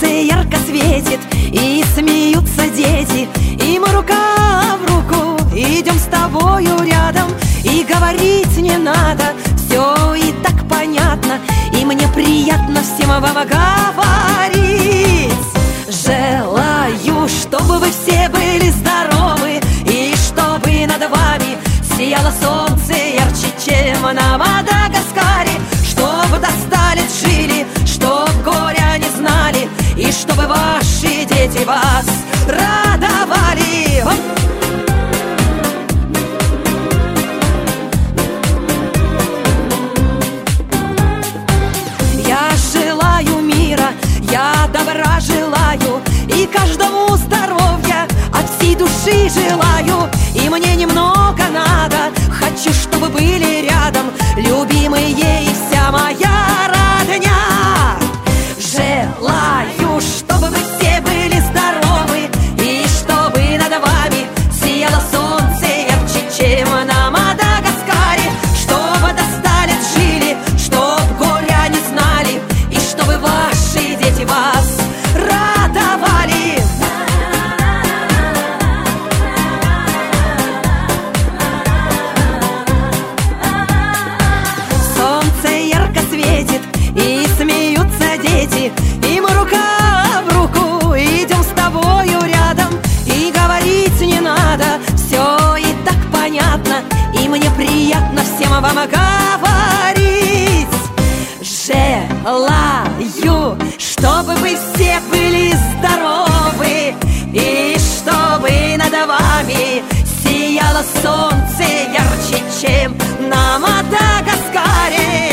Солнце ярко светит, и смеются дети, и мы рука в руку идем с тобою рядом. И говорить не надо, все и так понятно, и мне приятно всем вам говорить. Желаю, чтобы вы все были здоровы, и чтобы над вами сияло солнце ярче, чем на Мадагаскаре. Чтобы до 100 лет жили, чтоб горя не знали, и чтобы ваши дети вас радовали. Я желаю мира, я добра желаю, и каждому здоровья от всей души желаю. И мне немного надо, хочу, чтобы были рядом любимые и вся моя родня. Желаю, чтобы вы все были здоровы, и чтобы над вами сияло солнце ярче, чем на Мадагаскаре. Чтобы до 100 лет жили, чтоб горя не знали, и чтобы ваши дети вас радовали. Солнце ярко светит, и смеются дети, и мы рука в руку идем с тобою рядом. И говорить не надо, все и так понятно, и мне приятно всем вам говорить. Желаю, чтобы вы все были здоровы, и чтобы над вами сияло солнце ярче, чем на Мадагаскаре.